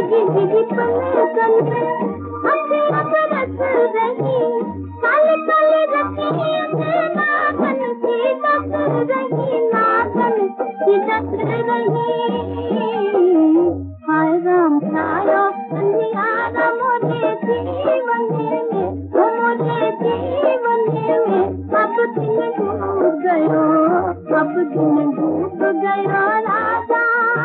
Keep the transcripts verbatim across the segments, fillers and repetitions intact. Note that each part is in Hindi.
भीगी भीगी पलकन में अखियाँ बरस रही, काले काले रतियों में नागन सी डस रही, नागन सी डस रही। हाय राम छायो अंधियारा मोरे जीवन में, ओ मोरे जीवन में, अब दिन डूब गयो, अब दिन डूब गयो राजा।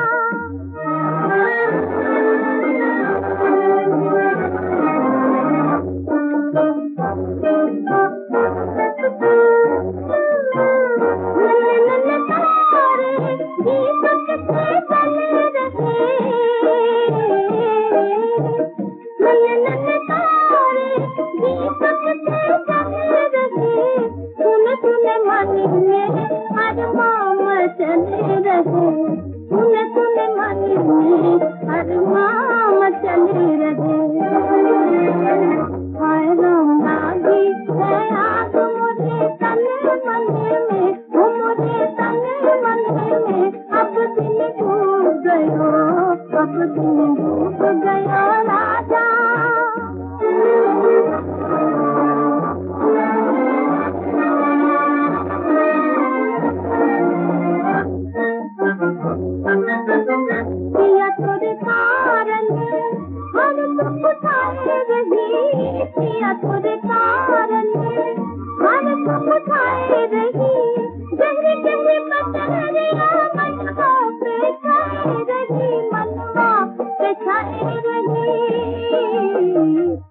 चले रहे सुने सुने मन में अरमान चले रहे। हाय राम लागी है आग मुझे तने मन में, वो मुझे तने मन में, अब दिन डूब गयो, अब दिन डूब गयो राजा। पिया तोरे कारण हर दुख उठाए रही, पिया तोरे कारण हर दुख उठाए रही, जंग जंग पतरिया मनवा पे छाए रही, मनवा पे छाए रही।